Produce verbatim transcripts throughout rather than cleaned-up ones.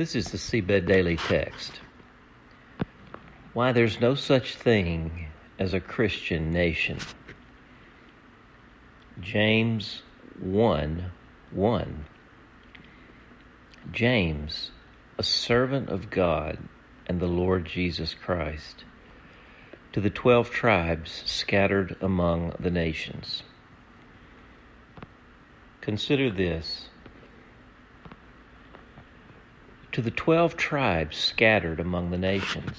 This is the Seabed Daily Text. Why there's no such thing as a Christian nation. James one one. James, a servant of God and the Lord Jesus Christ, to the twelve tribes scattered among the nations. Consider this. To the twelve tribes scattered among the nations.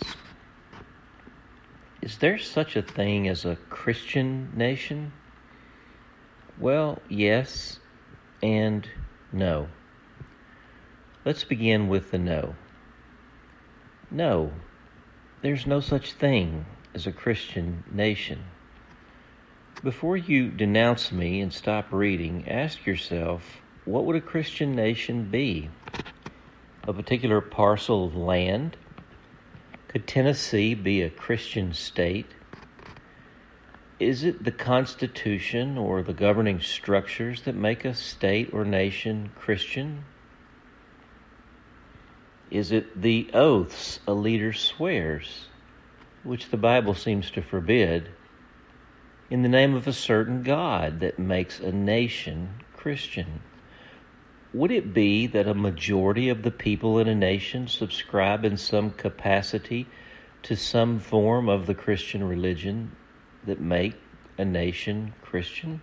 Is there such a thing as a Christian nation? Well, yes and no. Let's begin with the no. No, there's no such thing as a Christian nation. Before you denounce me and stop reading, ask yourself, what would a Christian nation be? A particular parcel of land? Could Tennessee be a Christian state? Is it the Constitution or the governing structures that make a state or nation Christian? Is it the oaths a leader swears, which the Bible seems to forbid, in the name of a certain God that makes a nation Christian? Would it be that a majority of the people in a nation subscribe in some capacity to some form of the Christian religion that make a nation Christian?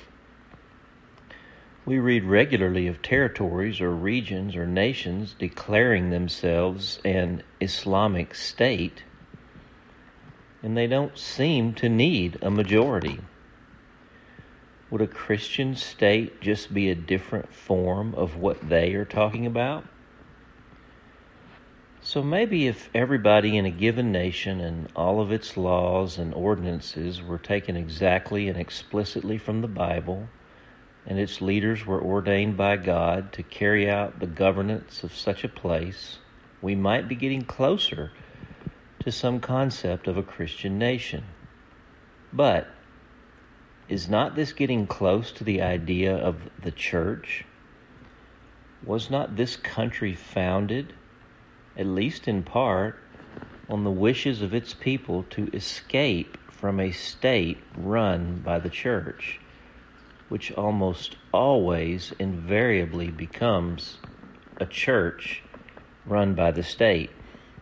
We read regularly of territories or regions or nations declaring themselves an Islamic state, and they don't seem to need a majority. Would a Christian state just be a different form of what they are talking about? So maybe if everybody in a given nation and all of its laws and ordinances were taken exactly and explicitly from the Bible, and its leaders were ordained by God to carry out the governance of such a place, we might be getting closer to some concept of a Christian nation. But is not this getting close to the idea of the church? Was not this country founded, at least in part, on the wishes of its people to escape from a state run by the church, which almost always invariably becomes a church run by the state?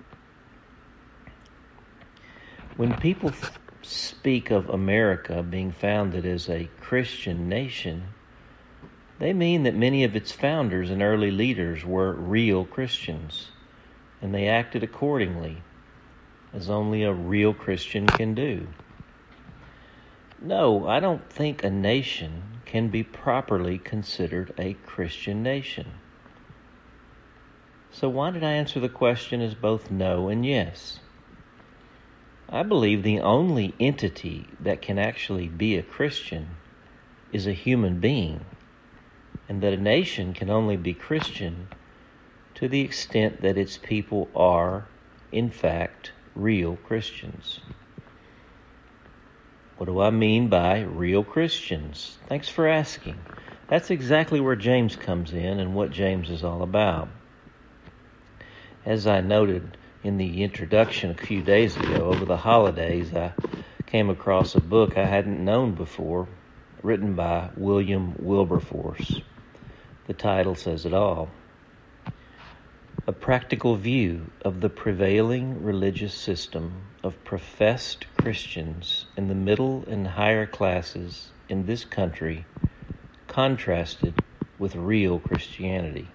When people th- speak of America being founded as a Christian nation, they mean that many of its founders and early leaders were real Christians, and they acted accordingly, as only a real Christian can do. No, I don't think a nation can be properly considered a Christian nation. So why did I answer the question as both no and yes? I believe the only entity that can actually be a Christian is a human being, and that a nation can only be Christian to the extent that its people are, in fact, real Christians. What do I mean by real Christians? Thanks for asking. That's exactly where James comes in and what James is all about. As I noted in the introduction a few days ago, over the holidays, I came across a book I hadn't known before, written by William Wilberforce. The title says it all. A practical view of the prevailing religious system of professed Christians in the middle and higher classes in this country, contrasted with real Christianity.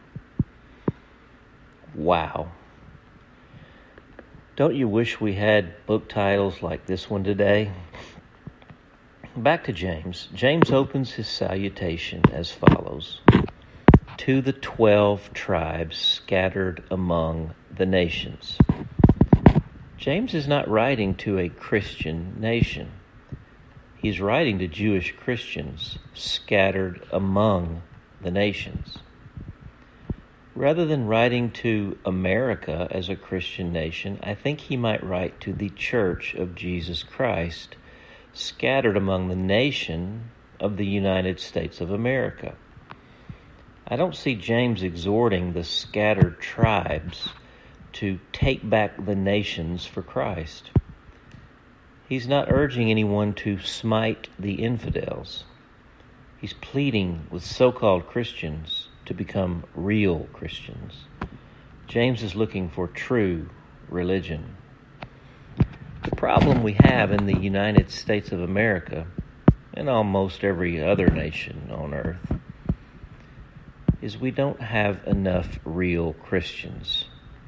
Wow. Don't you wish we had book titles like this one today? Back to James. James opens his salutation as follows. To the twelve tribes scattered among the nations. James is not writing to a Christian nation. He's writing to Jewish Christians scattered among the nations. Rather than writing to America as a Christian nation, I think he might write to the Church of Jesus Christ, scattered among the nation of the United States of America. I don't see James exhorting the scattered tribes to take back the nations for Christ. He's not urging anyone to smite the infidels. He's pleading with so-called Christians to become real Christians. James is looking for true religion. The problem we have in the United States of America, and almost every other nation on earth, is we don't have enough real Christians.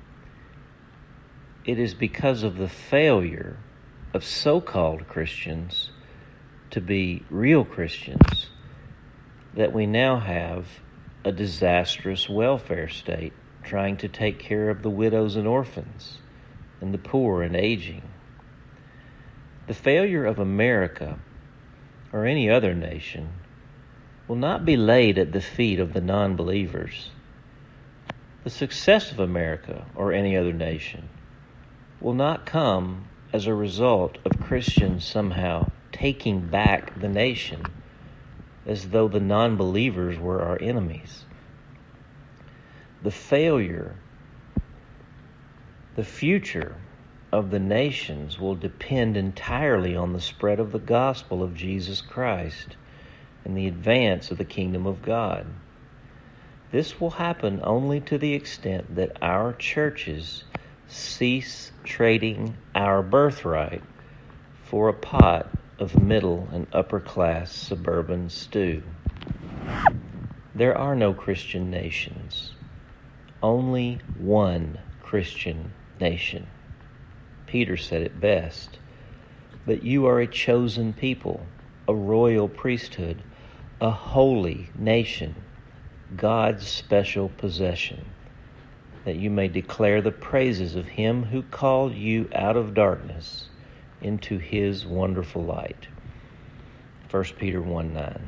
It is because of the failure of so-called Christians to be real Christians that we now have a disastrous welfare state trying to take care of the widows and orphans and the poor and aging. The failure of America or any other nation will not be laid at the feet of the non-believers. The success of America or any other nation will not come as a result of Christians somehow taking back the nation as though the non-believers were our enemies. The failure, the future of the nations will depend entirely on the spread of the gospel of Jesus Christ and the advance of the kingdom of God. This will happen only to the extent that our churches cease trading our birthright for a pot of middle and upper class suburban stew. There are no Christian nations, only one Christian nation. Peter said it best, "But you are a chosen people, a royal priesthood, a holy nation, God's special possession, that you may declare the praises of him who called you out of darkness into his wonderful light." First Peter one nine.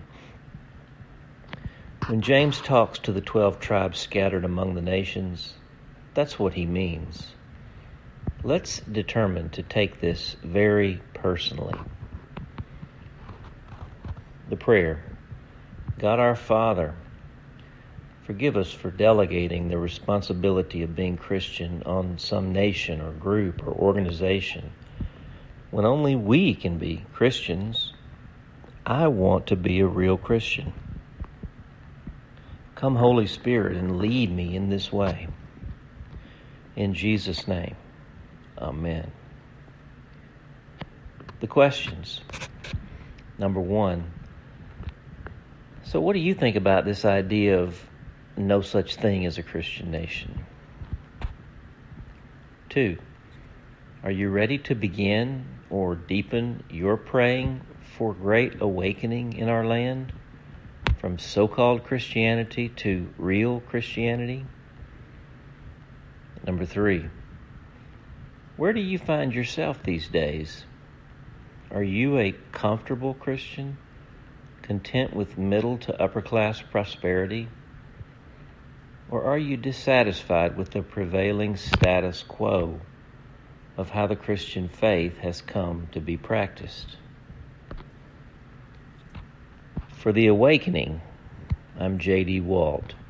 When James talks to the twelve tribes scattered among the nations, that's what he means. Let's determine to take this very personally. The prayer: God our Father, forgive us for delegating the responsibility of being Christian on some nation or group or organization when only we can be Christians. I want to be a real Christian. Come, Holy Spirit, and lead me in this way. In Jesus' name, amen. The questions. Number one, so what do you think about this idea of no such thing as a Christian nation? Two, are you ready to begin or deepen your praying for great awakening in our land, from so-called Christianity to real Christianity? Number three, where do you find yourself these days? Are you a comfortable Christian, content with middle to upper class prosperity? Or are you dissatisfied with the prevailing status quo of how the Christian faith has come to be practiced? For The Awakening, I'm J D Walt.